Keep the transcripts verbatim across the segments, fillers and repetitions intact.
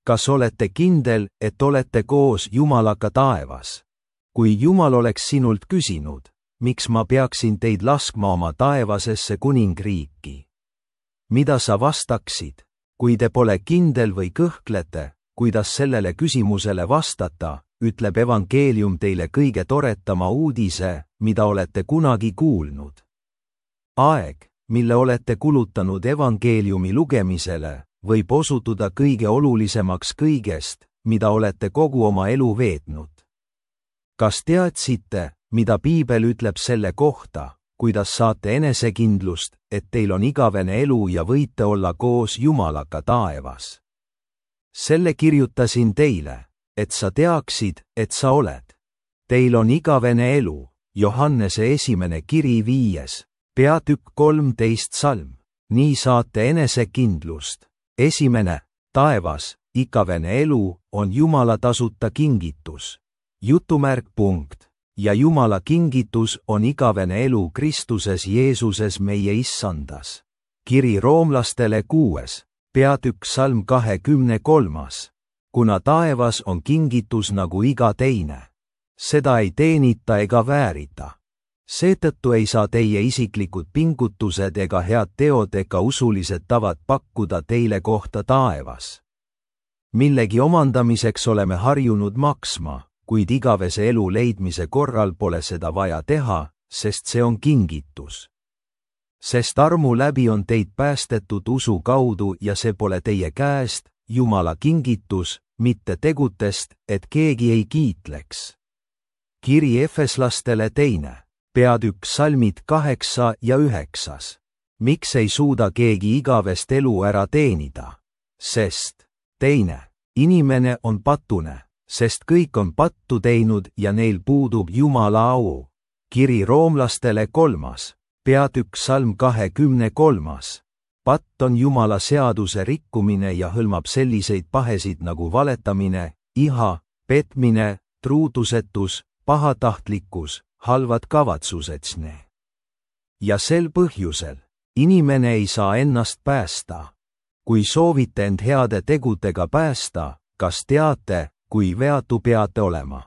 kas olete kindel, et olete koos Jumalaga taevas? Kui Jumal oleks sinult küsinud, miks ma peaksin teid laskma oma taevasesse kuningriiki? Mida sa vastaksid? Kui te pole kindel või kõhklete, kuidas sellele küsimusele vastata, ütleb evangeelium teile kõige toretama uudise, mida olete kunagi kuulnud. Aeg, mille olete kulutanud evangeeliumi lugemisele, võib osutuda kõige olulisemaks kõigest, mida olete kogu oma elu veetnud. Kas teadsite, mida Piibel ütleb selle kohta, kuidas saate enesekindlust, et teil on igavene elu ja võite olla koos Jumalaga taevas? Selle kirjutasin teile, et sa teaksid, et sa oled. Teil on igavene elu, Johannese esimene kiri viies, peatükk kolmteist salm. Nii saate enesekindlust. Esimene, taevas, igavene elu, on Jumala tasuta kingitus. Jutumärk punkt. Ja Jumala kingitus on igavene elu Kristuses Jeesuses meie issandas. Kiri roomlastele kuues, peatükk salm kahekümne kolmas. Kuna taevas on kingitus nagu iga teine. Seda ei teenita ega väärita. Seetõttu ei saa teie isiklikud pingutused ega head teod ega usulised tavad pakkuda teile kohta taevas. Millegi omandamiseks oleme harjunud maksma, kuid igavese elu leidmise korral pole seda vaja teha, sest see on kingitus. Sest armu läbi on teid päästetud usu kaudu ja see pole teie käest, Jumala kingitus, mitte tegutest, et keegi ei kiitleks. Kiri efeslastele teine, peatükk salmid kaheksa ja üheksas. Miks ei suuda keegi igavest elu ära teenida? Sest, teine, inimene on patune, sest kõik on pattu teinud ja neil puudub Jumala au. Kiri roomlastele kolmas, peatükk salm kahekümne kolmas. Patt on Jumala seaduse rikkumine ja hõlmab selliseid pahesid nagu valetamine, iha, petmine, truudusetus, pahatahtlikkus, halvad kavatsused. Ja sel põhjusel, inimene ei saa ennast päästa. Kui soovite end heade tegudega päästa, kas teate, kui veatu peate olema?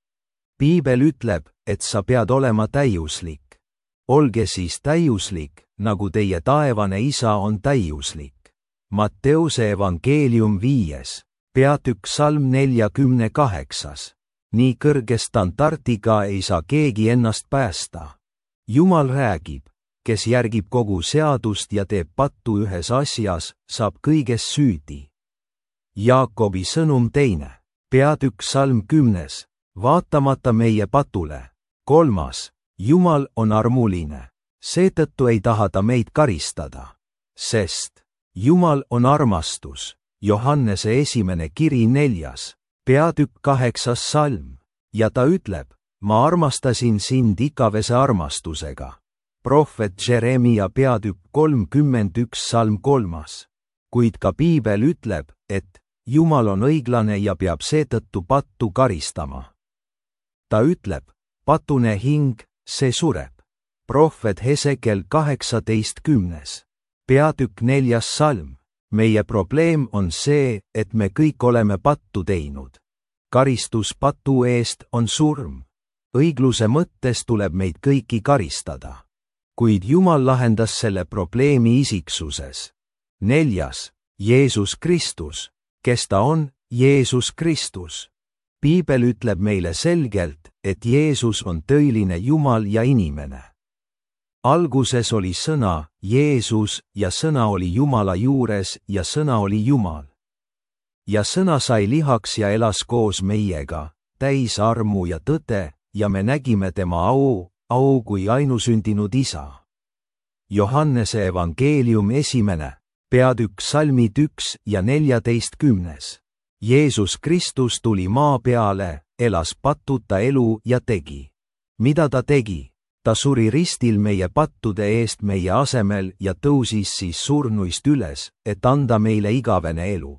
Piibel ütleb, et sa pead olema täiuslik. Olge siis täiuslik, nagu teie taevane isa on täiuslik. Matteuse evangeelium viies, peatükk salm neljakümne kaheksas. Nii kõrge standardiga ei saa keegi ennast päästa. Jumal räägib, kes järgib kogu seadust ja teeb pattu ühes asjas, saab kõiges süüdi. Jaakobi sõnum teine, peatükk salm kümnes, vaatamata meie patule. Kolmas, Jumal on armuline, seetõttu ei taha ta meid karistada. Sest, Jumal on armastus, Johannese esimene kiri neljas, peatükk kaheksas salm, ja ta ütleb, ma armastasin sind igavese armastusega. Prohvet Jeremia peatükk kolmkümmend üks salm kolmas. Kuid ka Piibel ütleb, et Jumal on õiglane ja peab seetõttu pattu karistama. Ta ütleb, patune hing, see sureb. Prohvet Hesekel kaheksateist kümnes. Peatükk neljas salm. Meie probleem on see, et me kõik oleme pattu teinud. Karistus patu eest on surm. Õigluse mõttes tuleb meid kõiki karistada. Kuid Jumal lahendas selle probleemi isiksuses. Neljas, Jeesus Kristus. Kes ta on? Jeesus Kristus. Piibel ütleb meile selgelt, et Jeesus on tõeline Jumal ja inimene. Alguses oli sõna, Jeesus, ja sõna oli Jumala juures ja sõna oli Jumal. Ja sõna sai lihaks ja elas koos meiega, täis armu ja tõde, ja me nägime tema au, au kui ainusündinud isa. Johannese evangeelium esimene, peatükk salmid üks ja neljateistkümnes. Jeesus Kristus tuli maa peale, elas pattuta elu ja tegi. Mida ta tegi? Ta suri ristil meie pattude eest meie asemel ja tõusis siis surnuist üles, et anda meile igavene elu.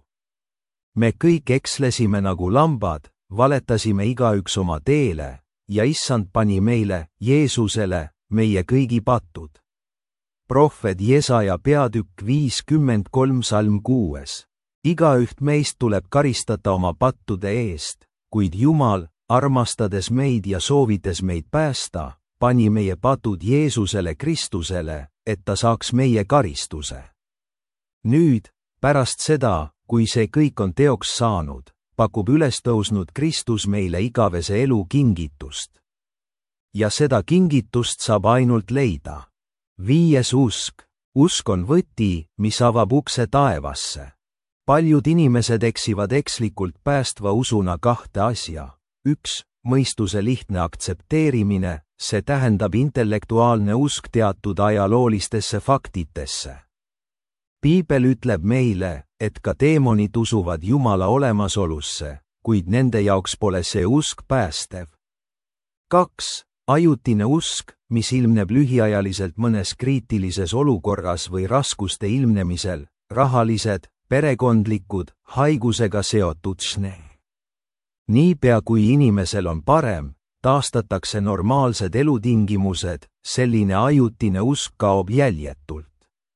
Me kõik ekslesime nagu lambad, valetasime igaüks oma teele, ja issand pani meile, Jeesusele, meie kõigi pattud. Prohvet Jesaja peatükk viiskümmend kolm salm kuues. igaüht meist tuleb karistada oma pattude eest, kuid Jumal, armastades meid ja soovides meid päästa, pani meie patud Jeesusele Kristusele, et ta saaks meie karistuse. Nüüd, pärast seda, kui see kõik on teoks saanud, pakub ülestõusnud Kristus meile igavese elu kingitust. Ja seda kingitust saab ainult leida. Viies usk. Usk on võti, mis avab ukse taevasse. Paljud inimesed eksivad ekslikult päästva usuna kahte asja. Üks, mõistuse lihtne aktsepteerimine, see tähendab intellektuaalne usk teatud ajaloolistesse faktitesse. Piibel ütleb meile, et ka teemonid usuvad Jumala olemasolusse, kuid nende jaoks pole see usk päästev. Kaks, ajutine usk, mis ilmneb lühiajaliselt mõnes kriitilises olukorras või raskuste ilmnemisel, rahalised, perekondlikud, haigusega seotud šne. Niipea kui inimesel on parem, taastatakse normaalsed elutingimused, selline ajutine usk kaob jäljetult.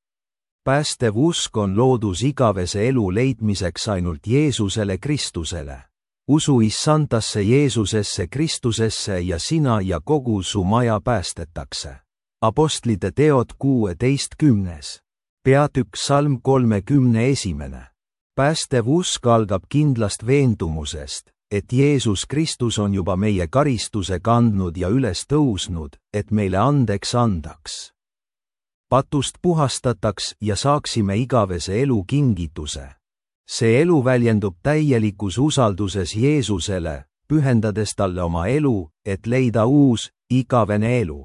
Päästev usk on loodus igavese elu leidmiseks ainult Jeesusele Kristusele. Usu issantasse Jeesusesse Kristusesse ja sina ja kogu su maja päästetakse. Apostlite teod kuueteistkümnes. Peatükk salm kolmekümne esimene. Päästev usk algab kindlast veendumusest, et Jeesus Kristus on juba meie karistuse kandnud ja üles tõusnud, et meile andeks andaks. Patust puhastataks ja saaksime igavese elu kingituse. See elu väljendub täielikus usalduses Jeesusele, pühendades talle oma elu, et leida uus, igavene elu.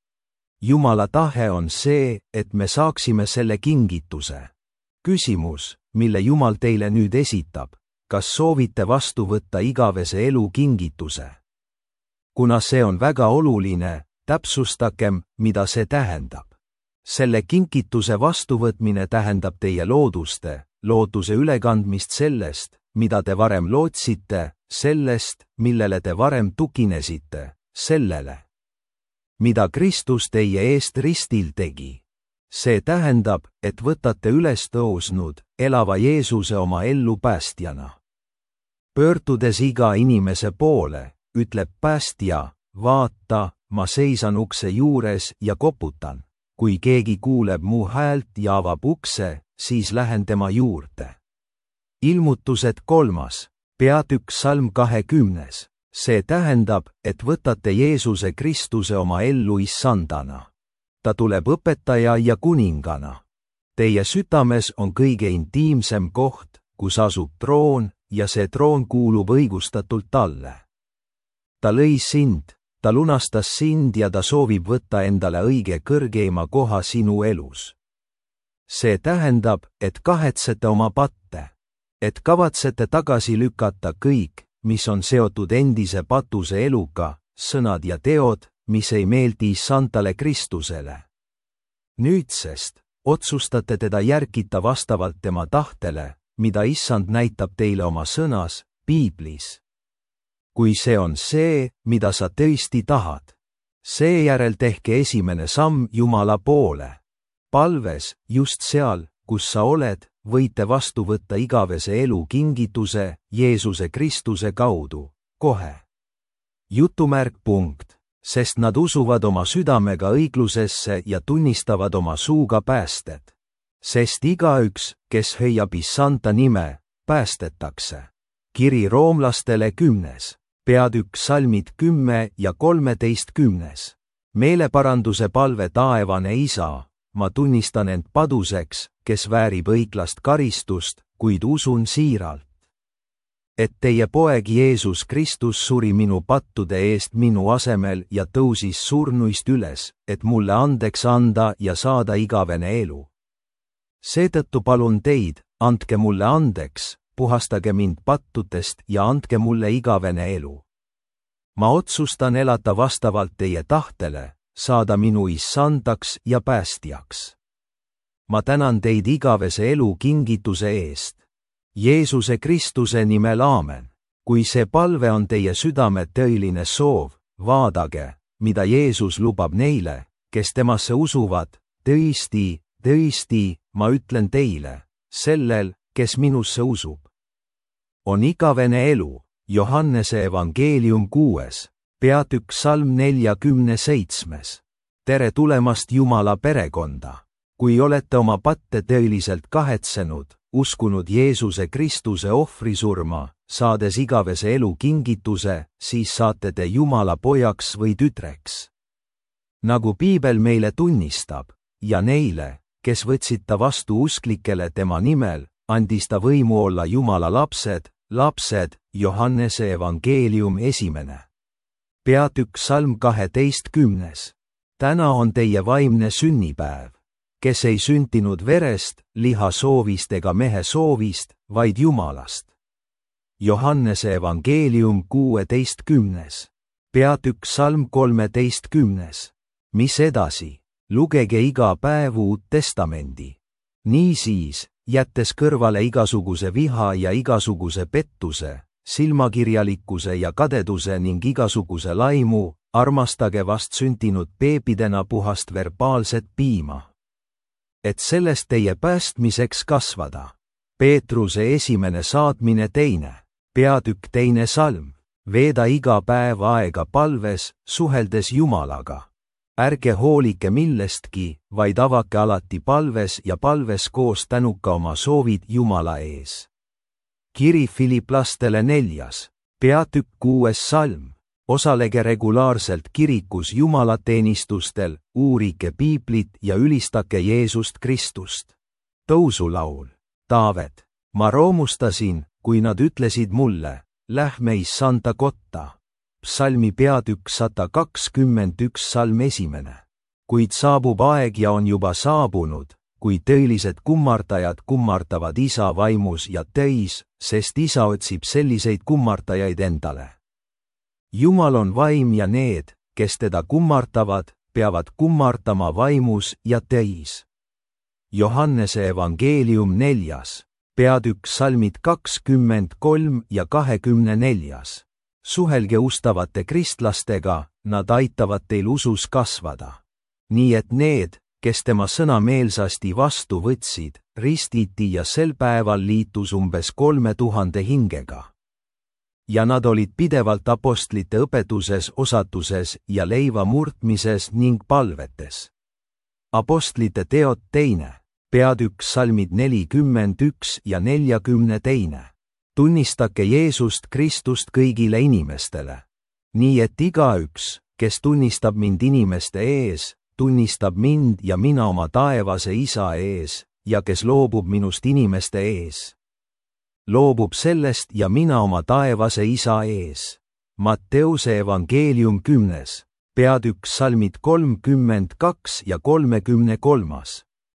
Jumala tahe on see, et me saaksime selle kingituse. Küsimus, mille Jumal teile nüüd esitab, kas soovite vastu võtta igavese elu kingituse? Kuna see on väga oluline, täpsustakem, mida see tähendab. Selle kingituse vastuvõtmine tähendab teie looduste, lootuse ülekandmist sellest, mida te varem lootsite, sellest, millele te varem tuginesite, sellele, mida Kristus teie eest ristil tegi. See tähendab, et võtate üles tõusnud, elava Jeesuse oma ellu päästjana. Pöördudes iga inimese poole, ütleb päästja, vaata, ma seisan ukse juures ja koputan. Kui keegi kuuleb mu häält ja avab ukse, siis lähen tema juurde. Ilmutused kolmas, peatükk salm kahekümnes. See tähendab, et võtate Jeesuse Kristuse oma ellu issandana. Ta tuleb õpetaja ja kuningana. Teie südames on kõige intiimsem koht, kus asub troon, ja see troon kuulub õigustatult talle. Ta lõi sind, ta lunastas sind ja ta soovib võtta endale õige kõrgeima koha sinu elus. See tähendab, et kahetsete oma patte, et kavatsete tagasi lükata kõik, mis on seotud endise patuse eluga, sõnad ja teod, mis ei meeldi issantale Kristusele. Nüüdsest otsustate teda järgida vastavalt tema tahtele, mida issand näitab teile oma sõnas, Piiblis. Kui see on see, mida sa tõesti tahad, seejärel tehke esimene samm Jumala poole. Palves, just seal, kus sa oled, võite vastu võtta igavese elu kingituse Jeesuse Kristuse kaudu, kohe. Jutumärk punkt, sest nad usuvad oma südamega õiglusesse ja tunnistavad oma suuga päästet. Sest igaüks, kes hõiab issanta nime, päästetakse. Kiri roomlastele kümnes. Peatükk salmid kümme ja kolmeteist kümnes. Meeleparanduse palve taevane isa, ma tunnistan end paduseks, kes väärib õiglast karistust, kuid usun siiralt, et teie poeg Jeesus Kristus suri minu pattude eest minu asemel ja tõusis surnuist üles, et mulle andeks anda ja saada igavene elu. Seetõttu palun teid, andke mulle andeks, puhastage mind pattudest ja andke mulle igavene elu. Ma otsustan elada vastavalt teie tahtele, saada minu issandaks ja päästjaks. Ma tänan teid igavese elu kingituse eest. Jeesuse Kristuse nimel aamen. Kui see palve on teie südame tõeline soov, vaadake, mida Jeesus lubab neile, kes temasse usuvad, tõesti, tõesti, ma ütlen teile, sellel, kes minusse usub. on igavene elu. Johannese evangeelium kuues, peatükk salm neljakümne seitsmes. tere tulemast Jumala perekonda. kui olete oma patte tõeliselt kahetsenud, uskunud Jeesuse Kristuse ohvrisurma, saades igavese elu kingituse, siis saate te Jumala pojaks või tütreks. nagu piibel meile tunnistab, ja neile, kes võtsid ta vastu usklikele tema nimel, andis ta võimu olla Jumala lapsed, lapsed, Johannese evangeelium esimene. peatükk salm kaheteistkümnes. täna on teie vaimne sünnipäev, kes ei sündinud verest, liha soovist ega mehe soovist, vaid Jumalast. Johannese evangeelium kuueteistkümnes. peatükk salm kolmeteistkümnes. mis edasi? lugege iga päev Uut Testamendi. niisiis, jättes kõrvale igasuguse viha ja igasuguse pettuse, silmakirjalikkuse ja kadeduse ning igasuguse laimu, armastage vastsündinud beebidena puhast verbaalset piima. et sellest teie päästmiseks kasvada. Peetruse esimene saatmine teine, peatükk teine salm. veeda iga päev aega palves, suheldes Jumalaga. ärge hoolike millestki, vaid avake alati palves ja palves koos tänuka oma soovid Jumala ees. kiri Filiplastele neljas, peatükk kuues salm. osalege regulaarselt kirikus jumalateenistustel, uurike piiblit ja ülistake Jeesust Kristust. tõusulaul. Taavet. ma roomustasin, kui nad ütlesid mulle, lähme issanda kotta. psalmi peatükk sada kakskümmend üks salm esimene. kuid saabub aeg ja on juba saabunud, kui tõelised kummardajad kummardavad Isa vaimus ja tõis, sest Isa otsib selliseid kummardajaid endale. Jumal on vaim ja need, kes teda kummardavad, peavad kummardama vaimus ja tõis. Johannese evangeelium neljas, peatükk salmid kakskümmend kolm ja kahekümne neljas. suhelge ustavate kristlastega, nad aitavad teil usus kasvada. nii et need, kes tema sõna meelsasti vastu võtsid, ristiti ja sel päeval liitus umbes kolme tuhande hingega. ja nad olid pidevalt apostlite õpetuses, osatuses ja leiva murtmises ning palvetes. Apostlite teod teine, peatükk salmid nelikümmend üks ja neljakümne teine. tunnistake Jeesust Kristust kõigile inimestele. nii et igaüks, kes tunnistab mind inimeste ees, tunnistab mind ja mina oma taevase Isa ees, ja kes loobub minust inimeste ees, loobub sellest ja mina oma taevase Isa ees. Matteuse evangeelium kümnes, peatükk salmid kolmkümmend kaks ja kolmekümne kolmas.